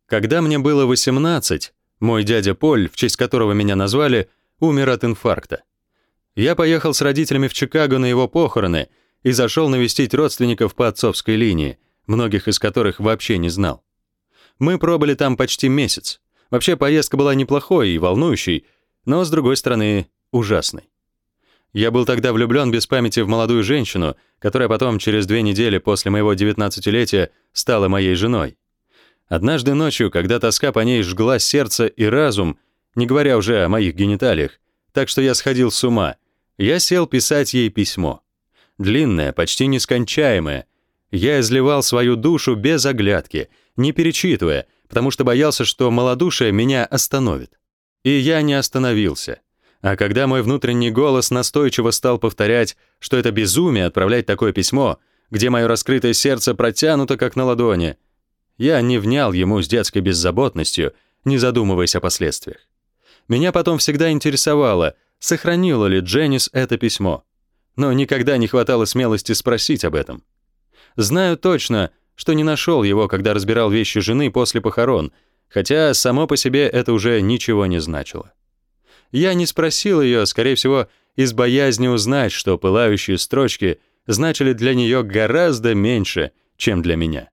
Когда мне было 18, мой дядя Поль, в честь которого меня назвали, умер от инфаркта. Я поехал с родителями в Чикаго на его похороны и зашел навестить родственников по отцовской линии, многих из которых вообще не знал. Мы пробыли там почти месяц. Вообще поездка была неплохой и волнующей, но, с другой стороны, ужасной. Я был тогда влюблен без памяти в молодую женщину, которая потом, через 2 недели после моего 19-летия, стала моей женой. Однажды ночью, когда тоска по ней жгла сердце и разум, не говоря уже о моих гениталиях, так что я сходил с ума, я сел писать ей письмо. Длинное, почти нескончаемое. Я изливал свою душу без оглядки, не перечитывая, потому что боялся, что малодушие меня остановит. И я не остановился. А когда мой внутренний голос настойчиво стал повторять, что это безумие отправлять такое письмо, где мое раскрытое сердце протянуто как на ладони, я не внял ему с детской беззаботностью, не задумываясь о последствиях. Меня потом всегда интересовало, сохранила ли Дженнис это письмо, но никогда не хватало смелости спросить об этом. Знаю точно, что не нашел его, когда разбирал вещи жены после похорон, хотя само по себе это уже ничего не значило. Я не спросил ее, скорее всего, из боязни узнать, что пылающие строчки значили для нее гораздо меньше, чем для меня.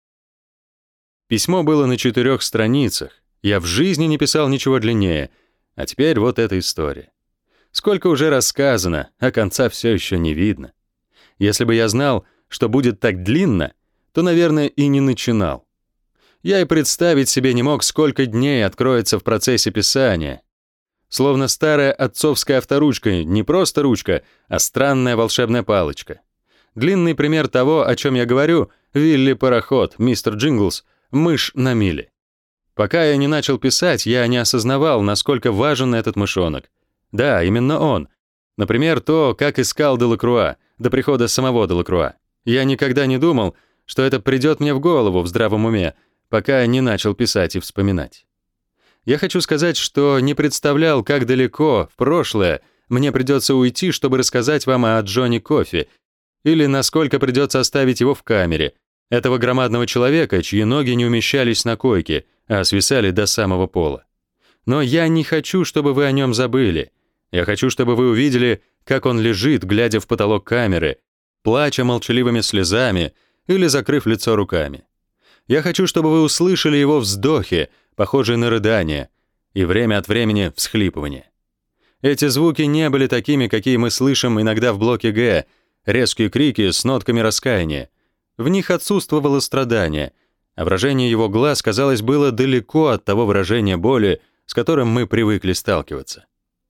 Письмо было на 4 страницах. Я в жизни не писал ничего длиннее, а теперь вот эта история. Сколько уже рассказано, а конца все еще не видно. Если бы я знал, что будет так длинно, то, наверное, и не начинал. Я и представить себе не мог, сколько дней откроется в процессе писания. Словно старая отцовская авторучка, не просто ручка, а странная волшебная палочка. Длинный пример того, о чем я говорю, Вилли-пароход, мистер Джинглс, мышь на миле. Пока я не начал писать, я не осознавал, насколько важен этот мышонок. Да, именно он. Например, то, как искал Делакруа, до прихода самого Делакруа. Я никогда не думал, что это придет мне в голову в здравом уме, пока не начал писать и вспоминать. Я хочу сказать, что не представлял, как далеко, в прошлое, мне придется уйти, чтобы рассказать вам о Джонни Кофи, или насколько придется оставить его в камере, этого громадного человека, чьи ноги не умещались на койке, а свисали до самого пола. Но я не хочу, чтобы вы о нем забыли. Я хочу, чтобы вы увидели, как он лежит, глядя в потолок камеры, плача молчаливыми слезами или закрыв лицо руками. Я хочу, чтобы вы услышали его вздохи, похожие на рыдания, и время от времени всхлипывания. Эти звуки не были такими, какие мы слышим иногда в блоке Г, резкие крики с нотками раскаяния. В них отсутствовало страдание, а выражение его глаз, казалось, было далеко от того выражения боли, с которым мы привыкли сталкиваться.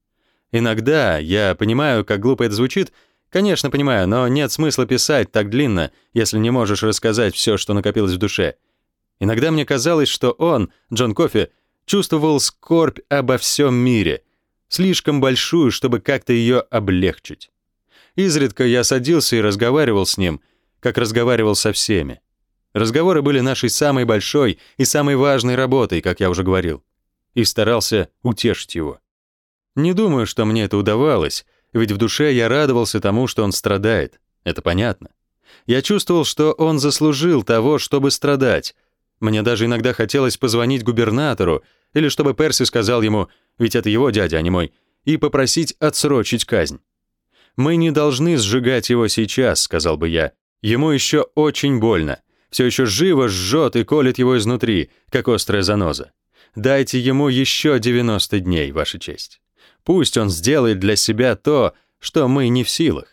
Иногда, я понимаю, как глупо это звучит, конечно, понимаю, но нет смысла писать так длинно, если не можешь рассказать все, что накопилось в душе. Иногда мне казалось, что он, Джон Кофи, чувствовал скорбь обо всем мире, слишком большую, чтобы как-то ее облегчить. Изредка я садился и разговаривал с ним, как разговаривал со всеми. Разговоры были нашей самой большой и самой важной работой, как я уже говорил, и старался утешить его. Не думаю, что мне это удавалось, ведь в душе я радовался тому, что он страдает, это понятно. Я чувствовал, что он заслужил того, чтобы страдать. Мне даже иногда хотелось позвонить губернатору, или чтобы Перси сказал ему, ведь это его дядя, а не мой, и попросить отсрочить казнь. «Мы не должны сжигать его сейчас», — сказал бы я. «Ему еще очень больно. Все еще живо жжет и колет его изнутри, как острая заноза. Дайте ему еще 90 дней, Ваша честь. Пусть он сделает для себя то, что мы не в силах.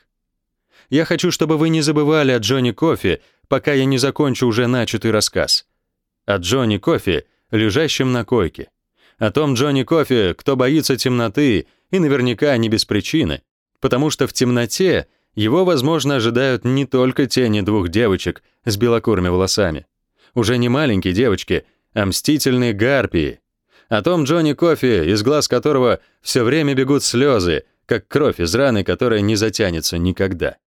Я хочу, чтобы вы не забывали о Джонни Кофи, пока я не закончу уже начатый рассказ. О Джонни Кофи, лежащем на койке. О том Джонни Кофи, кто боится темноты, и наверняка не без причины, потому что в темноте его, возможно, ожидают не только тени 2 девочек с белокурыми волосами. Уже не маленькие девочки, а мстительные гарпии. О том Джонни Кофи, из глаз которого все время бегут слезы, как кровь из раны, которая не затянется никогда.